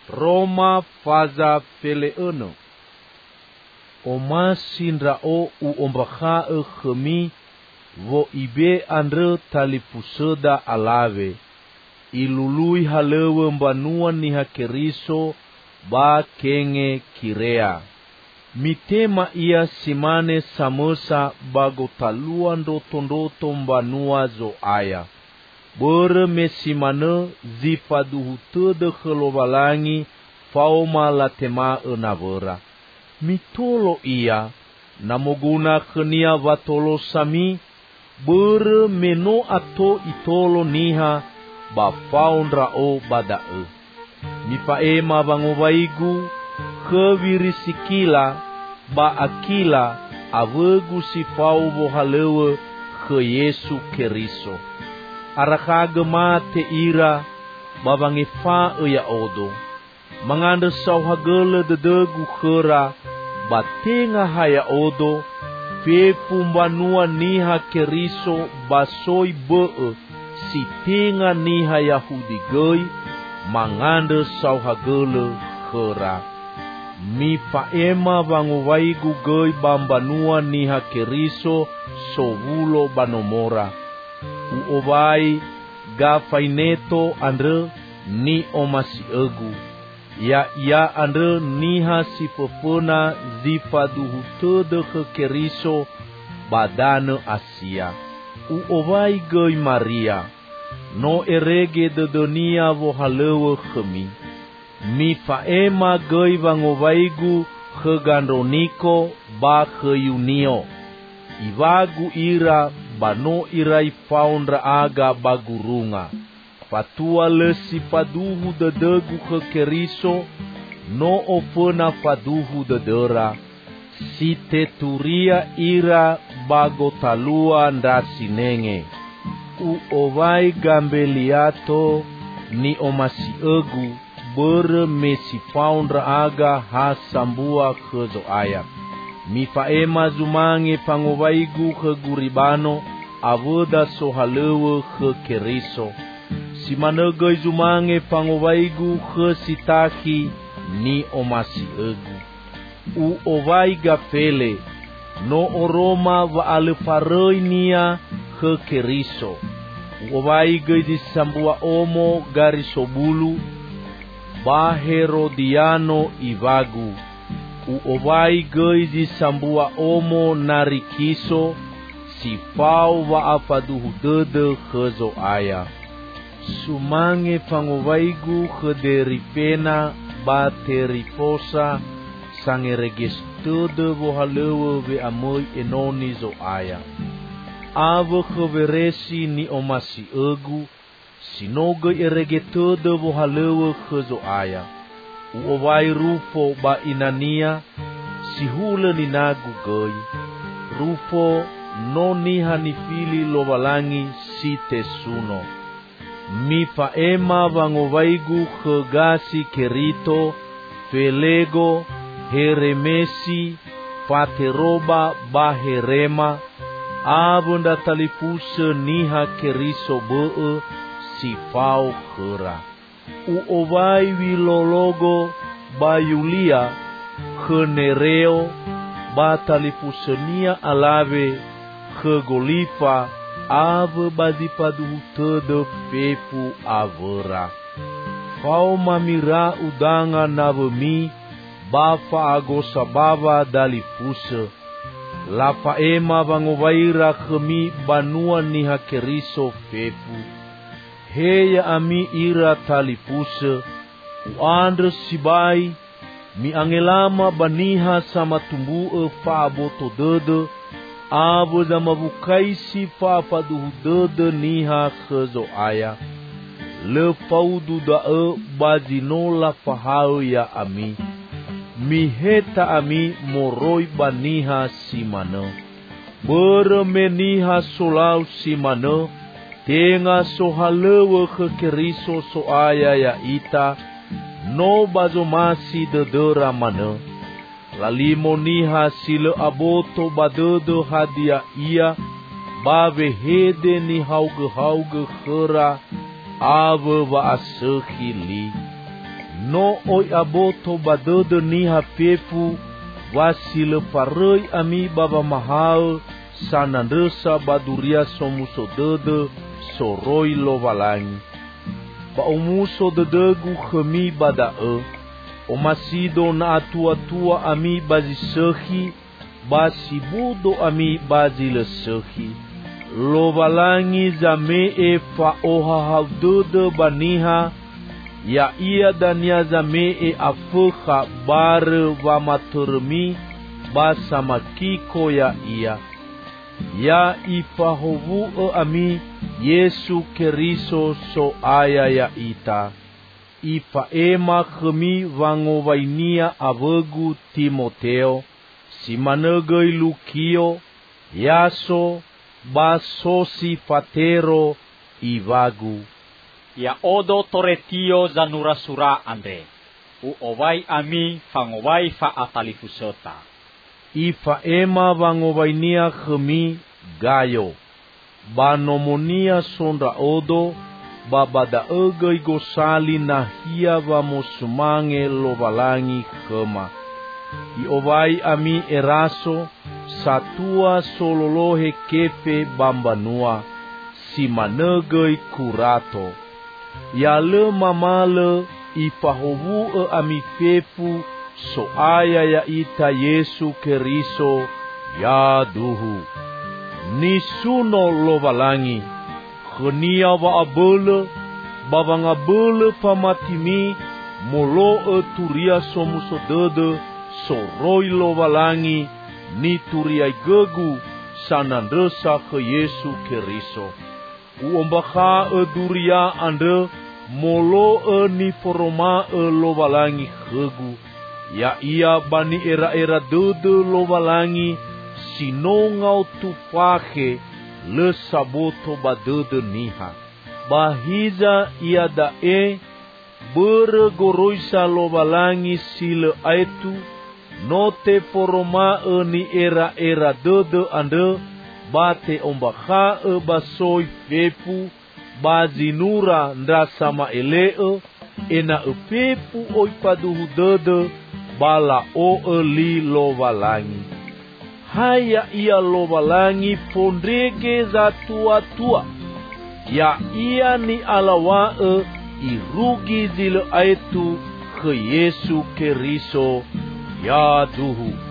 Roma faza feleeno. Oma sindra o uombaha khemi vo ibe andre talipuseda alave. Ilului halewe mbanua ni hakeriso ba kenge kirea. Mitema ia simane samosa bagotalua ndoto mbanua zo aya. Bere mesimane zifaduhutede khlobalangi fauma latema enavera. Mitolo ia namoguna khenia vatolo sami bere meno ato itolo niha ba faundra o badae. Mifaema bangobaigu khevirisikila ba akila avegu sifau bohalewe khe Yesu Keriso. Arakagema te ira babangifa ya odo. Manganda sauhagele dedegu khera batenga haya odo. Fefumbanua niha Keriso basoi bee sitenga niha Yahudi gei manganda sauhagele khera. Mi faema vanguvaigu gei bambanua niha Keriso sovulo banomora. Uovai gafaineto andre ni omasi egu. Ya andre niha sifofona zifaduhutede ke Keriso badane Asia. Uovai gei Maria. No erege de dunia vohalewe khemi. Mi faema gei vangovaigu khegandroniko ba kheyunio. Ivagu ira bano irai faundra aga bagurunga. Fatua lesi faduhu dedegu ke Keriso no ofena faduhu dedera. Si teturia ira bagotalua ndasinenge. Uovai gambeliato ni omasi egu bere mesi faundra aga hasambua kezo aya. Mi faema zumange pangovaigu ke guribano avoda sohalewe ke Keriso. Simanegei zumange pangovaigu ke sitahi ni omasi egu. Uovai gafele no oroma va alefarei nia ke Keriso. Uovai gei disambua omo garisobulu ba Herodiano ivagu. Uovai gei disambua omo narikiso sifau va afaduhudede khezo aya. Sumange pangovaigu khederipena ba teriposa sange regestede vohalewe ve amoi enoni zo aya. Ave kheveresi ni omasi egu sinoge eregetede vohalewe khezo aya. Uovai Rufo ba inania sihule ni nagu gei. Rufo no niha nifili lobalangi site suno. Mi faema vangovaigu khegasi Kerito, Felego, Heremesi, Pateroba ba Herema. Abunda talipuse niha Keriso bee sifau khera. Uovai Wilologo ba Yulia Khenereo ba talipusenia alave Khegolifa ave bazipaduhutede pepu avera. Fau mamira udanga navemi bafa agosa bava dalipuse. La faema vangovaira khemi banua niha Keriso pepu. Heya ami ira talipuse, uandre sibai, mi angelama baniha sama tumbu fa boto dede, avo zamavukaisi fa paduhu dede niha khezo aya. Le faudu da bazinola fahau ya ami. Mi heta ami moroi baniha simane. Bere meniha solau simane. Tenga sohalewe ke Keriso so aya ya ita no bazomasi dedera mane. Lalimo niha sile aboto badede hadia ia bave hede ni hauge khera ave va askhili. no oi aboto badede ni hafefu wasile parei ami baba mahal sanandesa baduria somuso dede soroi lovalangi. Ba umuso dedegu khemi badae. Omasido na atua-tua ami bazisehi basibudo ami bazilesehi. Lovalangi zamee fa oha haudede baniha ya ia dan ya zamee afekha bare vamatermi basamakiko ya ia. Ya ifahovu ami Yesu Keriso so aya ya ita. Ifa ema khemi vangovainia avegu Timoteo, simanegei Lukio, Yaso, basosi fatero ivagu. Ya odo toretio zanurasura Andre, uovai ami fangovai fa atalifusota. Ifa ema vangovainia khemi Gayo, banomonia sonda odo, babada egei gosali nahia vamosumange lovalangi khema. Iovai ami Eraso, satua sololohe kefe bambanua, simanegei Kurato. Ya le mamale ifahovu ami fefu so aya ya ita Yesu Keriso ya duhu. Nisuno lovalangi, khenia va abele, bavanga bele pamatimi, molo turia somusodede, soroi lovalangi, ni turia gegu, sanandesa ke Yesu Keriso. Uombakha duria ande, molo ni foroma lovalangi gegu, ya ia bani era dede lovalangi, sinongau tufahe le saboto badede niha. Bahiza ia dae beregoroisa lovalangi sile aitu note foroma ni era dede ande bate ombakha basoi fefu bazinura ndrasama elee ena fefu oipaduhu dede bala li lovalangi. Haya ia lovalangi pondrege za tua-tua. Ya ia ni alawae irugi zile aitu ke Yesu Keriso ya duhu.